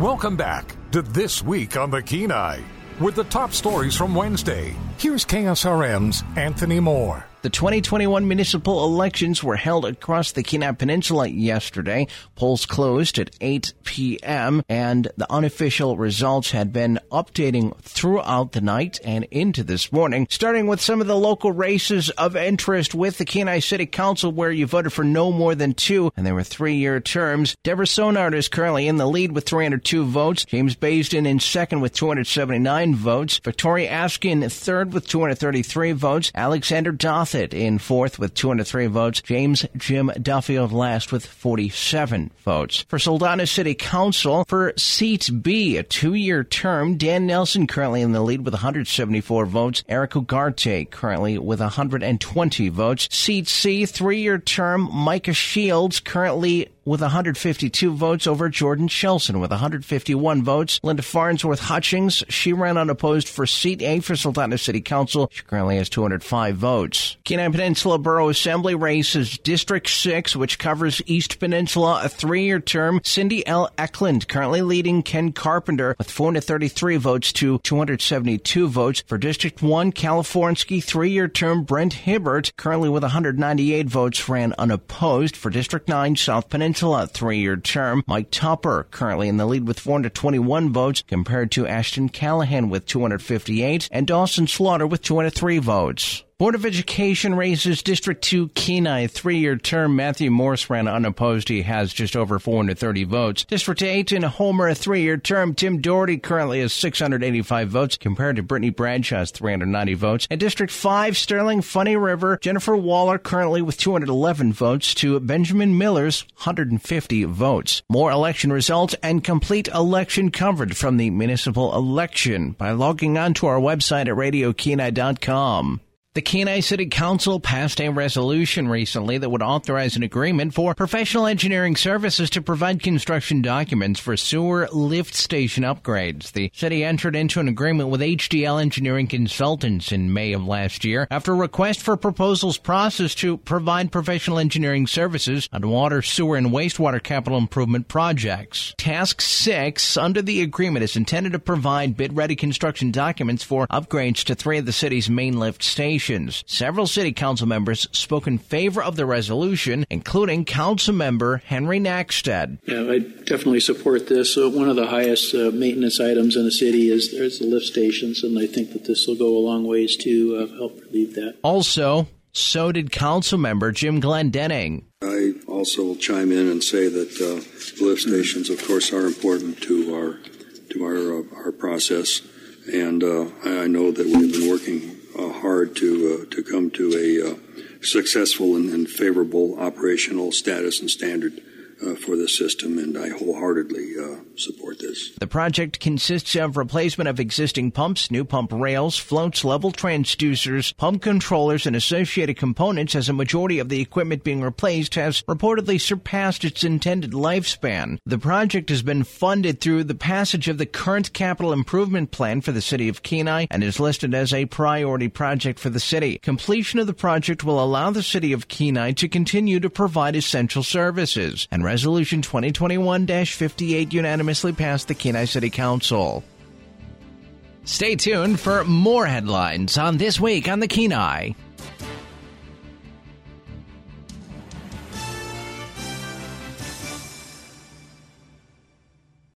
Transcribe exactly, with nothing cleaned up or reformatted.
Welcome back to This Week on the Kenai. With the top stories from Wednesday, here's K S R M's Anthony Moore. The twenty twenty-one municipal elections were held across the Kenai Peninsula yesterday. Polls closed at eight p.m., and the unofficial results had been updating throughout the night and into this morning, starting with some of the local races of interest with the Kenai City Council, where you voted for no more than two, and they were three-year terms. Deborah Sonard is currently in the lead with three hundred two votes. James Baisden in second with two hundred seventy-nine votes. Victoria Askin third with two hundred thirty-three votes. Alexander Doth in fourth with two hundred three votes. James Jim Duffield last with forty-seven votes. For Soldotna City Council, for Seat B, a two-year term, Dan Nelson currently in the lead with one hundred seventy-four votes. Eric Ugarte currently with one hundred twenty votes. Seat C, three-year term, Micah Shields currently with one hundred fifty-two votes over Jordan Shelson with one hundred fifty-one votes. Linda Farnsworth Hutchings, she ran unopposed for Seat A for Soldotna City Council. She currently has two hundred five votes. Kenai Peninsula Borough Assembly race is District six, which covers East Peninsula, a three-year term. Cindy L. Eklund currently leading Ken Carpenter with four hundred thirty-three votes to two hundred seventy-two votes. For District one, Californsky, three-year term. Brent Hibbert, currently with one hundred ninety-eight votes, ran unopposed. For District nine, South Peninsula, three-year term. Mike Tupper currently in the lead with four hundred twenty-one votes compared to Ashton Callahan with two hundred fifty-eight and Dawson Slaughter with two hundred three votes. Board of Education races District two Kenai, three-year term. Matthew Morse ran unopposed. He has just over four hundred thirty votes. District eight in Homer, a three-year term. Tim Doherty currently has six hundred eighty-five votes compared to Brittany Bradshaw's three hundred ninety votes. And District five, Sterling Funny River, Jennifer Waller currently with two hundred eleven votes to Benjamin Miller's one hundred fifty votes. More election results and complete election coverage from the municipal election by logging on to our website at radio kenai dot com. The Kenai City Council passed a resolution recently that would authorize an agreement for professional engineering services to provide construction documents for sewer lift station upgrades. The city entered into an agreement with H D L Engineering Consultants in May of last year after a request for proposals process to provide professional engineering services on water, sewer, and wastewater capital improvement projects. Task six under the agreement is intended to provide bid-ready construction documents for upgrades to three of the city's main lift stations. Several city council members spoke in favor of the resolution, including council member Henry Nackstead. Yeah, I definitely support this. Uh, one of the highest uh, maintenance items in the city is there's the lift stations, and I think that this will go a long ways to uh, help relieve that. Also, so did council member Jim Glendenning. I also will chime in and say that uh, lift stations, of course, are important to our to our uh, our process, and uh, I know that we've been working Uh, hard to uh, to come to a uh, successful and, and favorable operational status and standard uh, for the system, and I wholeheartedly uh, support this. The project consists of replacement of existing pumps, new pump rails, floats, level transducers, pump controllers, and associated components, as a majority of the equipment being replaced has reportedly surpassed its intended lifespan. The project has been funded through the passage of the current capital improvement plan for the city of Kenai and is listed as a priority project for the city. Completion of the project will allow the city of Kenai to continue to provide essential services, and Resolution twenty twenty-one dash fifty-eight unanimously passed the Kenai City Council. Stay tuned for more headlines on This Week on the Kenai.